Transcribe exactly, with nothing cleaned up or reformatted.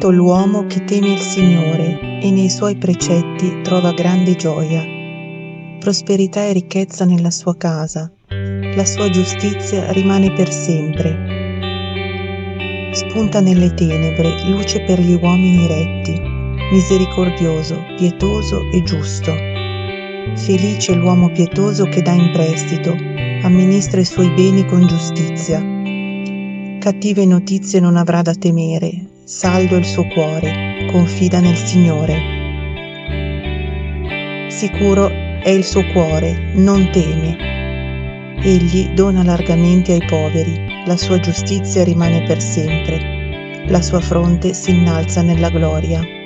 Benedetto l'uomo che teme il Signore e nei suoi precetti trova grande gioia. Prosperità e ricchezza nella sua casa, la sua giustizia rimane per sempre. Spunta nelle tenebre luce per gli uomini retti, misericordioso, pietoso e giusto. Felice l'uomo pietoso che dà in prestito, amministra i suoi beni con giustizia. Cattive notizie non avrà da temere, saldo il suo cuore, confida nel Signore. Sicuro è il suo cuore, non teme. Egli dona largamente ai poveri, la sua giustizia rimane per sempre, la sua fronte si innalza nella gloria.